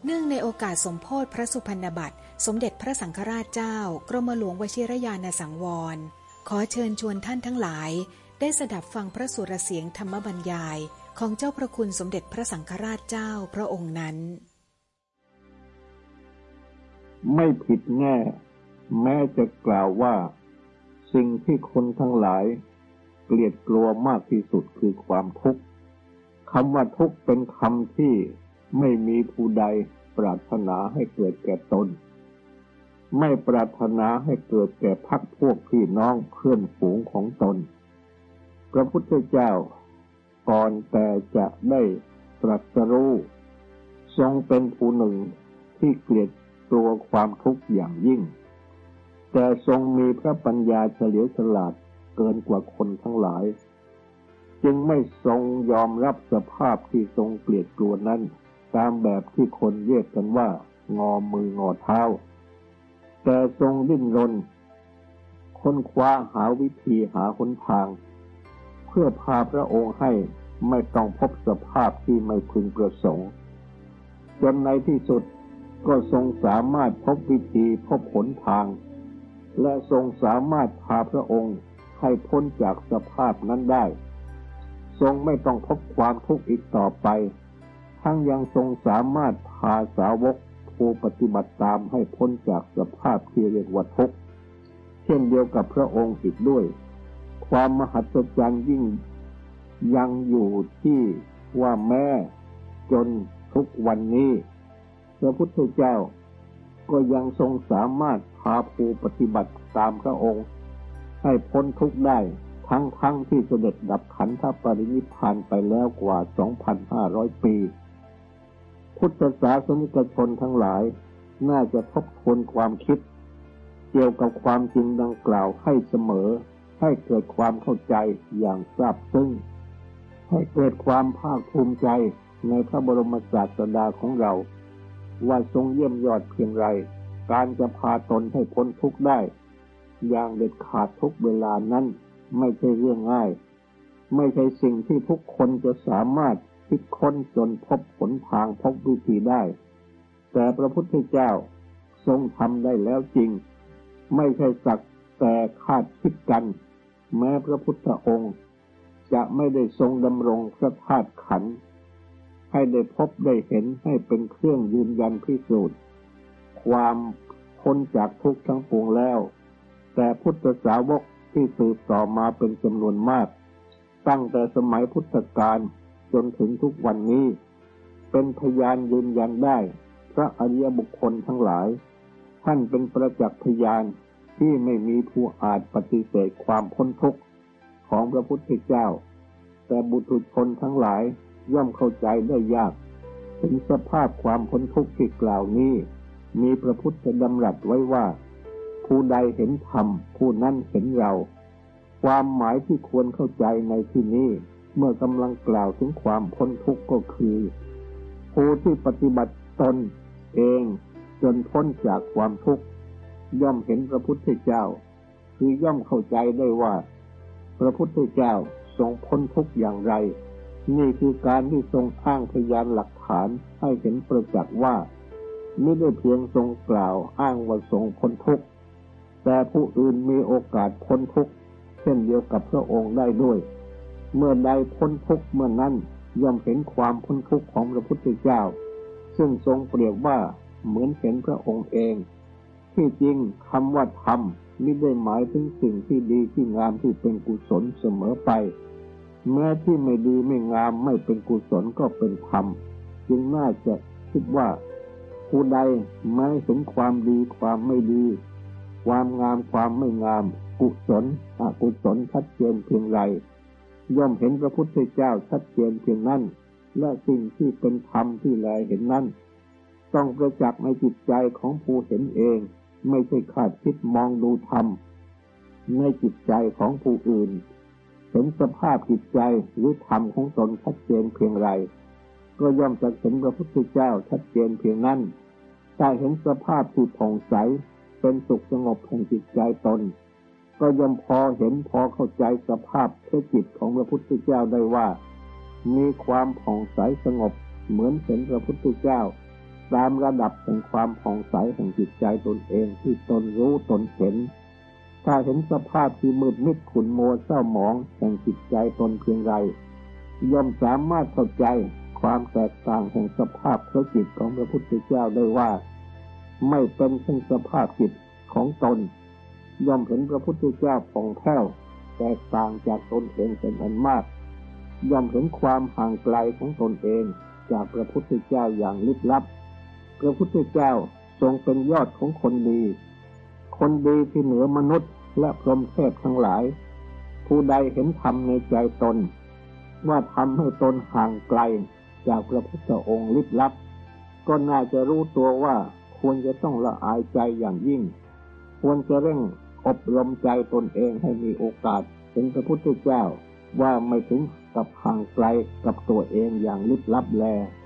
เนื่องในโอกาสสมโภชพระสุพรรณบัตรสมเด็จพระสังฆราชเจ้ากรมหลวงวชิรยานสังวรขอเชิญชวนท่านทั้งหลายได้สดับฟังพระสุรเสียงธรรมบรรยายของเจ้าพระคุณสมเด็จพระสังฆราชเจ้าพระองค์นั้นไม่ผิดแน่แม้จะกล่าวว่าสิ่งที่คนทั้งหลายเกลียดกลัวมากที่สุดคือความทุกข์คำว่าทุกข์เป็นคำที่ไม่มีผู้ใดปรารถนาให้เกิดแก่ตนไม่ปรารถนาให้เกิดแก่พรรคพวกพี่น้องเพื่อนฝูงของตนพระพุทธเจ้าก่อนแต่จะได้ตรัสรู้ทรงเป็นผู้หนึ่งที่เกลียดกลัวความทุกข์อย่างยิ่งแต่ทรงมีพระปัญญาเฉลียวฉลาดเกินกว่าคนทั้งหลายจึงไม่ทรงยอมรับสภาพที่ทรงเกลียดกลัวนั้นตามแบบที่คนเรียกกันว่างอมืองอเท้าแต่ทรงดิ้นรนค้นคว้าหาวิธีหาหนทางเพื่อพาพระองค์ให้ไม่ต้องพบสภาพที่ไม่พึงประสงค์จนในที่สุดก็ทรงสามารถพบวิธีพบหนทางและทรงสามารถพาพระองค์ให้พ้นจากสภาพนั้นได้ทรงไม่ต้องพบความทุกข์อีกต่อไปทั้งยังทรงสามารถพาสาวกผู้ปฏิบัติตามให้พ้นจากสภาพที่เรียกว่าทุกข์เช่นเดียวกับพระองค์อีกด้วยความมหัศจรรย์ยิ่งยังอยู่ที่ว่าแม้จนทุกวันนี้พระพุทธเจ้าก็ยังทรงสามารถพาผู้ปฏิบัติตามพระองค์ให้พ้นทุกข์ได้ทั้งที่เสด็จดับขันธปรินิพพานไปแล้วกว่า 2,500 ปีพุทธศาสนิกชนทั้งหลายน่าจะทบทวนความคิดเกี่ยวกับความจริงดังกล่าวให้เสมอให้เกิดความเข้าใจอย่างซาบซึ้งให้เกิดความภาคภูมิใจในพระบรมศาสดาของเราว่าทรงเยี่ยมยอดเพียงไรการจะพาตนให้พ้นทุกข์ได้อย่างเด็ดขาดทุกเวลานั้นไม่ใช่เรื่องง่ายไม่ใช่สิ่งที่ทุกคนจะสามารถคิดค้นจนพบหนทางพบวิธีได้แต่พระพุทธเจ้าทรงทำได้แล้วจริงไม่ใช่สักแต่คาดคิดกันแม้พระพุทธองค์จะไม่ได้ทรงดำรงพระธาตุขันธ์ให้ได้พบได้เห็นให้เป็นเครื่องยืนยันพิสูจน์ความพ้นจากทุกข์ทั้งปวงแล้วแต่พุทธสาวกที่สืบต่อมาเป็นจำนวนมากตั้งแต่สมัยพุทธกาลจนถึงทุกวันนี้เป็นพยานยืนยันได้พระอริยบุคคลทั้งหลายท่านเป็นประจักษ์พยานที่ไม่มีผู้อาจปฏิเสธความพ้นทุกข์ของพระพุทธเจ้าแต่บุตุชนทั้งหลายย่อมเข้าใจได้ยากถึงสภาพความพ้นทุกข์ที่กล่าวนี้มีพระพุทธดำรัสไว้ว่าผู้ใดเห็นธรรมผู้นั้นเห็นเราความหมายที่ควรเข้าใจในที่นี้เมื่อกำลังกล่าวถึงความพ้นทุกข์ก็คือผู้ที่ปฏิบัติตนเองจนพ้นจากความทุกข์ย่อมเห็นพระพุทธเจ้าคือย่อมเข้าใจได้ว่าพระพุทธเจ้าทรงพ้นทุกข์อย่างไรนี่คือการที่ทรงอ้างพยานหลักฐานให้เห็นประจักษ์ว่าไม่ได้เพียงทรงกล่าวอ้างว่าทรงพ้นทุกข์แต่ผู้อื่นมีโอกาสพ้นทุกข์เช่นเดียวกับพระองค์ได้ด้วยเมื่อใดพ้นทุกข์เมื่อนั้นย่อมเห็นความพ้นทุกข์ของพระพุทธเจ้าซึ่งทรงเปรียบว่าเหมือนเห็นพระองค์เองที่จริงคำว่าธรรมมิได้หมายถึงสิ่งที่ดีที่งามที่เป็นกุศลเสมอไปแม้ที่ไม่ดีไม่งามไม่เป็นกุศลก็เป็นธรรมจึงน่าจะคิดว่าผู้ใดไม่เห็นความดีความไม่ดีความงามความไม่งามกุศลอกุศลชัดเจนเพียงไรย่อมเห็นพระพุทธเจ้าชัดเจนเพียงนั้นและสิ่งที่เป็นธรรมที่แลเห็นนั้นต้องประจักษ์ในจิตใจของผู้เห็นเองไม่ใช่คาดคิดมองดูธรรมในจิตใจของผู้อื่นเห็นสภาพจิตใจหรือธรรมของตนชัดเจนเพียงไรก็ย่อมจะเห็นพระพุทธเจ้าชัดเจนเพียงนั้นถ้าเห็นสภาพที่ผ่องใสเป็นสุขสงบแห่งจิตใจตนก็ย่อมพอเห็นพอเข้าใจสภาพจิตของพระพุทธเจ้าได้ว่ามีความผ่องใสสงบเหมือนเห็นพระพุทธเจ้าตามระดับแห่งความผ่องใสแห่งจิตใจตนเองที่ตนรู้ตนเห็นถ้าเห็นสภาพที่มืดมิดขุ่นมัวเศร้าหมองแห่งจิตใจตนเพียงไรย่อมสามารถเข้าใจความแตกต่างแห่งสภาพพระจิตของพระพุทธเจ้าได้ว่าไม่เป็นเช่นสภาพจิตของตนย่อมเห็นพระพุทธเจ้าผ่องแผ้วแตกต่างจากตนเองเป็นอันมากย่อมเห็นความห่างไกลของตนเองจากพระพุทธเจ้าอย่างลึกลับพระพุทธเจ้าทรงเป็นยอดของคนดีคนดีที่เหนือมนุษย์และพรหมเทพทั้งหลายผู้ใดเห็นธรรมในใจตนว่าทำให้ตนห่างไกลจากพระพุทธองค์ลึกลับก็น่าจะรู้ตัวว่าควรจะต้องละอายใจอย่างยิ่งควรจะเร่งอบรมใจตนเองให้มีโอกาสเห็นพระพุทธเจ้าว่าไม่ถึงกับห่างไกลกับตัวเองอย่างลึกลับแล